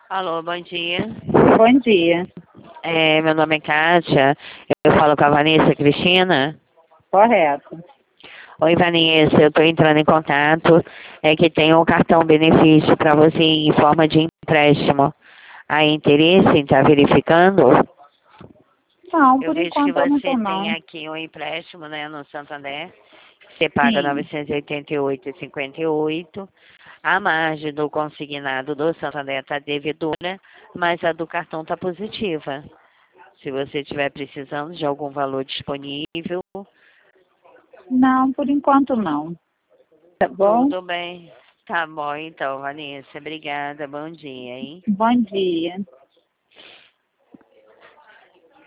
Alô, bom dia. Bom dia. Meu nome é Kátia. Eu falo com a Vanessa Cristina. Correto. Oi, Vanessa. Eu estou entrando em contato. É que tem um cartão benefício para você em forma de empréstimo. Há interesse em estar verificando? Não, Eu por vejo que enquanto eu não você tô tem não. aqui um empréstimo, né, no Santander. Você paga R$ Sim. 988,58. A margem do consignado do Santander está devedora, mas a do cartão está positiva. Se você estiver precisando de algum valor disponível, Não, por enquanto não. Tá bom? tudo bem. Tá bom, então, Vanessa. Obrigada. Bom dia, hein? Bom dia.